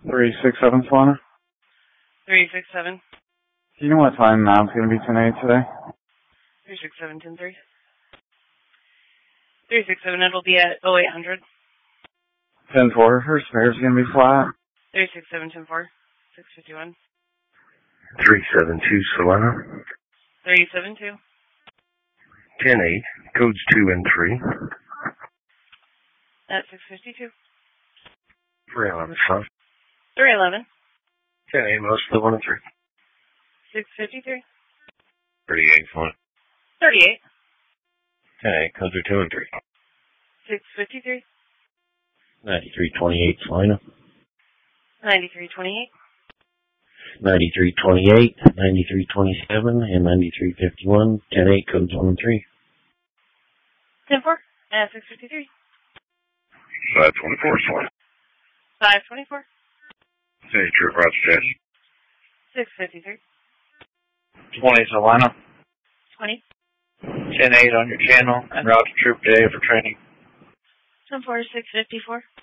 367 Solana. 367. Do you know what time NAV's going to be tonight today? 367, 10-3. 367, it'll be at 0800. 10-4 for spares going to be flat. 367, 10-4. 651. 372 Solana. 372. 10-8, codes 2 and 3. At 652. 311 Solana. 311. 10-8, most of the 1 and 3. 653. 38 Solana. 38. 10-8, codes are 2 and 3. 653. 9328 Solana. 9328. 9328, 9327, and 9351. 10-8, codes 1 and 3. 10-4. At 653. 524 Solana. 524. Hey, trip route status. 653. 20 Solana. 20. 10-8 on your channel and route to troop day for training. 10-4, 654.